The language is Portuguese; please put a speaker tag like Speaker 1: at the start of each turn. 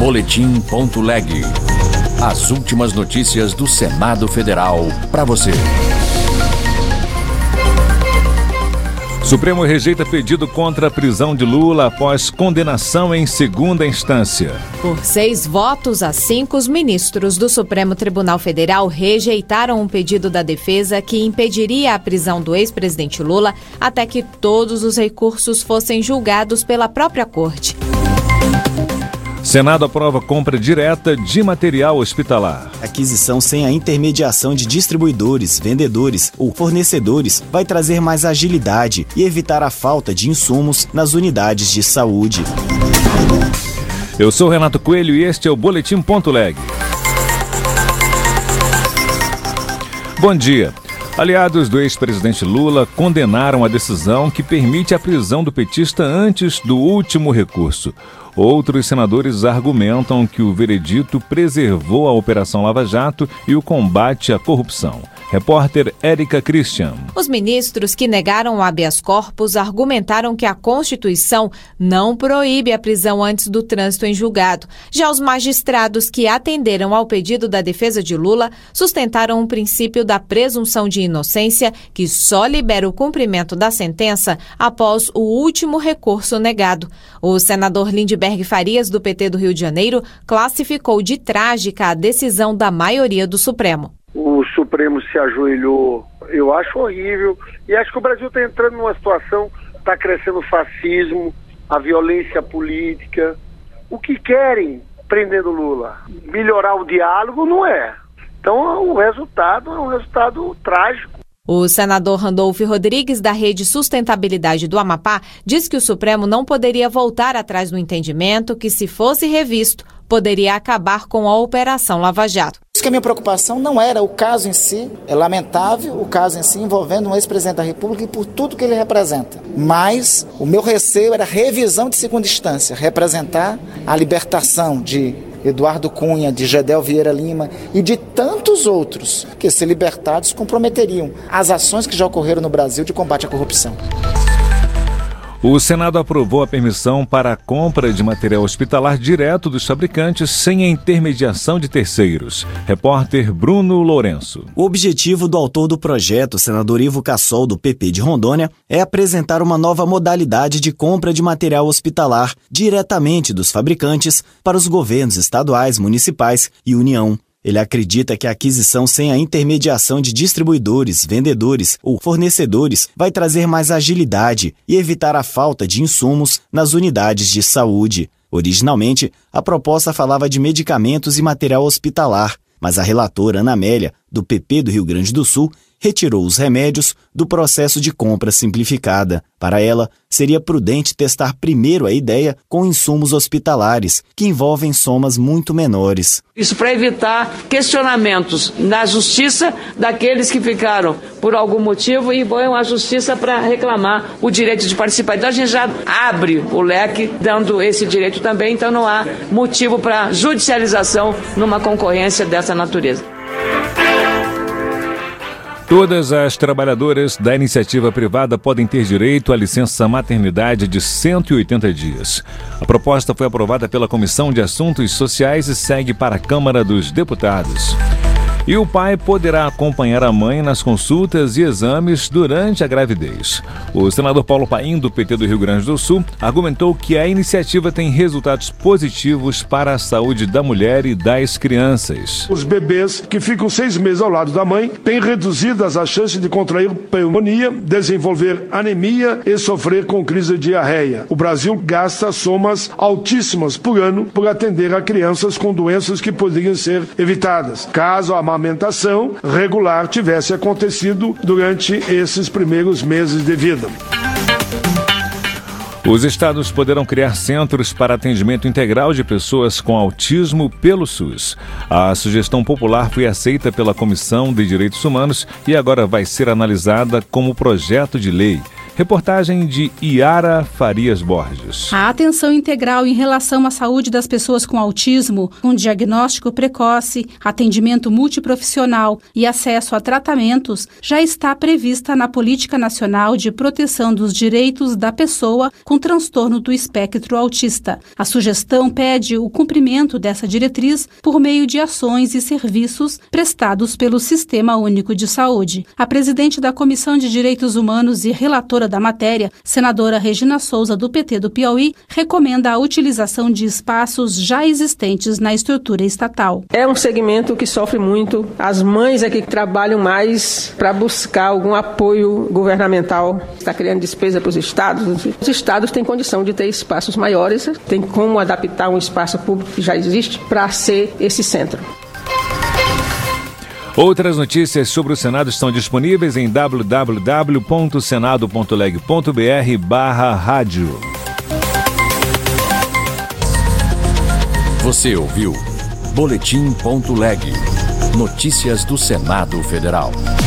Speaker 1: Boletim.leg. As últimas notícias do Senado Federal para você.
Speaker 2: Supremo rejeita pedido contra a prisão de Lula após condenação em segunda instância.
Speaker 3: Por 6 votos a 5, os ministros do Supremo Tribunal Federal rejeitaram um pedido da defesa que impediria a prisão do ex-presidente Lula até que todos os recursos fossem julgados pela própria corte.
Speaker 2: Senado aprova compra direta de material hospitalar.
Speaker 4: Aquisição sem a intermediação de distribuidores, vendedores ou fornecedores vai trazer mais agilidade e evitar a falta de insumos nas unidades de saúde.
Speaker 2: Eu sou Renato Coelho e este é o Boletim.leg. Bom dia. Aliados do ex-presidente Lula condenaram a decisão que permite a prisão do petista antes do último recurso. Outros senadores argumentam que o veredito preservou a Operação Lava Jato e o combate à corrupção. Repórter Érica Christian.
Speaker 3: Os ministros que negaram o habeas corpus argumentaram que a Constituição não proíbe a prisão antes do trânsito em julgado. Já os magistrados que atenderam ao pedido da defesa de Lula sustentaram o princípio da presunção de inocência, que só libera o cumprimento da sentença após o último recurso negado. O senador Lindbergh Farias, do PT do Rio de Janeiro, classificou de trágica a decisão da maioria do Supremo.
Speaker 5: O Supremo se ajoelhou, eu acho horrível, e acho que o Brasil está entrando numa situação, está crescendo o fascismo, a violência política. O que querem prendendo Lula? Melhorar o diálogo? Não é. Então o resultado é um resultado trágico.
Speaker 3: O senador Randolfo Rodrigues, da Rede Sustentabilidade do Amapá, diz que o Supremo não poderia voltar atrás do entendimento que, se fosse revisto, poderia acabar com a Operação Lava Jato.
Speaker 6: Isso que a minha preocupação não era o caso em si, é lamentável o caso em si envolvendo um ex-presidente da República e por tudo que ele representa. Mas o meu receio era a revisão de segunda instância, representar a libertação de Eduardo Cunha, de Gedel Vieira Lima e de tantos outros que, se libertados, comprometeriam as ações que já ocorreram no Brasil de combate à corrupção.
Speaker 2: O Senado aprovou a permissão para a compra de material hospitalar direto dos fabricantes sem a intermediação de terceiros. Repórter Bruno Lourenço.
Speaker 4: O objetivo do autor do projeto, senador Ivo Cassol, do PP de Rondônia, é apresentar uma nova modalidade de compra de material hospitalar diretamente dos fabricantes para os governos estaduais, municipais e União. Ele acredita que a aquisição sem a intermediação de distribuidores, vendedores ou fornecedores vai trazer mais agilidade e evitar a falta de insumos nas unidades de saúde. Originalmente, a proposta falava de medicamentos e material hospitalar, mas a relatora Ana Amélia, do PP do Rio Grande do Sul, retirou os remédios do processo de compra simplificada. Para ela, seria prudente testar primeiro a ideia com insumos hospitalares, que envolvem somas muito menores.
Speaker 7: Isso para evitar questionamentos na justiça daqueles que ficaram por algum motivo e vão à justiça para reclamar o direito de participar. Então a gente já abre o leque dando esse direito também, então não há motivo para judicialização numa concorrência dessa natureza.
Speaker 2: Todas as trabalhadoras da iniciativa privada podem ter direito à licença maternidade de 180 dias. A proposta foi aprovada pela Comissão de Assuntos Sociais e segue para a Câmara dos Deputados. E o pai poderá acompanhar a mãe nas consultas e exames durante a gravidez. O senador Paulo Paim, do PT do Rio Grande do Sul, argumentou que a iniciativa tem resultados positivos para a saúde da mulher e das crianças.
Speaker 8: Os bebês que ficam 6 meses ao lado da mãe têm reduzidas as chances de contrair pneumonia, desenvolver anemia e sofrer com crise de diarreia. O Brasil gasta somas altíssimas por ano por atender a crianças com doenças que poderiam ser evitadas, caso a amamentação regular tivesse acontecido durante esses primeiros meses de vida.
Speaker 2: Os estados poderão criar centros para atendimento integral de pessoas com autismo pelo SUS. A sugestão popular foi aceita pela Comissão de Direitos Humanos e agora vai ser analisada como projeto de lei. Reportagem de Iara Farias Borges.
Speaker 9: A atenção integral em relação à saúde das pessoas com autismo, com diagnóstico precoce, atendimento multiprofissional e acesso a tratamentos já está prevista na Política Nacional de Proteção dos Direitos da Pessoa com Transtorno do Espectro Autista. A sugestão pede o cumprimento dessa diretriz por meio de ações e serviços prestados pelo Sistema Único de Saúde. A presidente da Comissão de Direitos Humanos e relatora da matéria, senadora Regina Souza, do PT do Piauí, recomenda a utilização de espaços já existentes na estrutura estatal.
Speaker 10: É um segmento que sofre muito. As mães é que trabalham mais para buscar algum apoio governamental. Está criando despesa para os estados. Os estados têm condição de ter espaços maiores, tem como adaptar um espaço público que já existe para ser esse centro.
Speaker 2: Outras notícias sobre o Senado estão disponíveis em www.senado.leg.br/rádio.
Speaker 1: Você ouviu Boletim.leg. Notícias do Senado Federal.